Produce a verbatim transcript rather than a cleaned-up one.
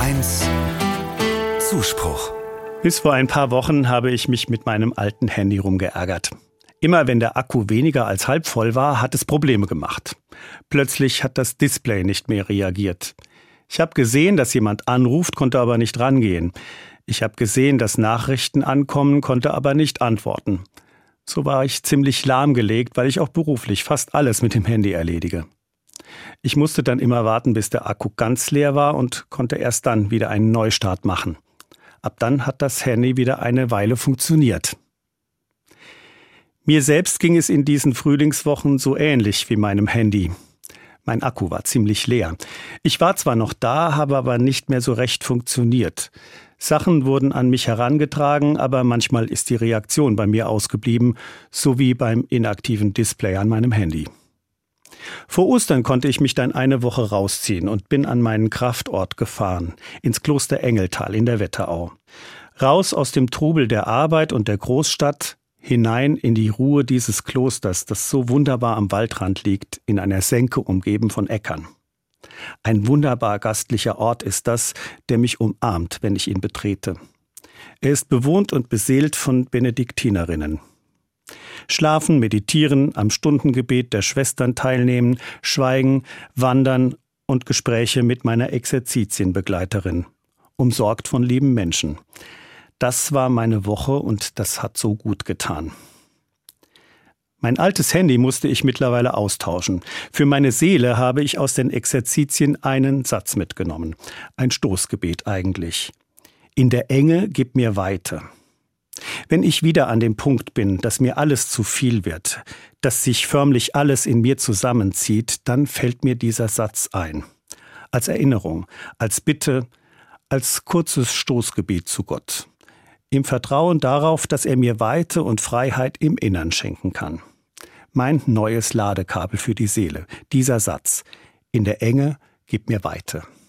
eins Zuspruch. Bis vor ein paar Wochen habe ich mich mit meinem alten Handy rumgeärgert. Immer wenn der Akku weniger als halb voll war, hat es Probleme gemacht. Plötzlich hat das Display nicht mehr reagiert. Ich habe gesehen, dass jemand anruft, konnte aber nicht rangehen. Ich habe gesehen, dass Nachrichten ankommen, konnte aber nicht antworten. So war ich ziemlich lahmgelegt, weil ich auch beruflich fast alles mit dem Handy erledige. Ich musste dann immer warten, bis der Akku ganz leer war und konnte erst dann wieder einen Neustart machen. Ab dann hat das Handy wieder eine Weile funktioniert. Mir selbst ging es in diesen Frühlingswochen so ähnlich wie meinem Handy. Mein Akku war ziemlich leer. Ich war zwar noch da, habe aber nicht mehr so recht funktioniert. Sachen wurden an mich herangetragen, aber manchmal ist die Reaktion bei mir ausgeblieben, so wie beim inaktiven Display an meinem Handy. Vor Ostern konnte ich mich dann eine Woche rausziehen und bin an meinen Kraftort gefahren, ins Kloster Engeltal in der Wetterau. Raus aus dem Trubel der Arbeit und der Großstadt, hinein in die Ruhe dieses Klosters, das so wunderbar am Waldrand liegt, in einer Senke umgeben von Äckern. Ein wunderbar gastlicher Ort ist das, der mich umarmt, wenn ich ihn betrete. Er ist bewohnt und beseelt von Benediktinerinnen. Schlafen, meditieren, am Stundengebet der Schwestern teilnehmen, schweigen, wandern und Gespräche mit meiner Exerzitienbegleiterin. Umsorgt von lieben Menschen. Das war meine Woche und das hat so gut getan. Mein altes Handy musste ich mittlerweile austauschen. Für meine Seele habe ich aus den Exerzitien einen Satz mitgenommen. Ein Stoßgebet eigentlich. In der Enge gib mir Weite. Wenn ich wieder an dem Punkt bin, dass mir alles zu viel wird, dass sich förmlich alles in mir zusammenzieht, dann fällt mir dieser Satz ein. Als Erinnerung, als Bitte, als kurzes Stoßgebet zu Gott. Im Vertrauen darauf, dass er mir Weite und Freiheit im Innern schenken kann. Mein neues Ladekabel für die Seele, dieser Satz. In der Enge gib mir Weite.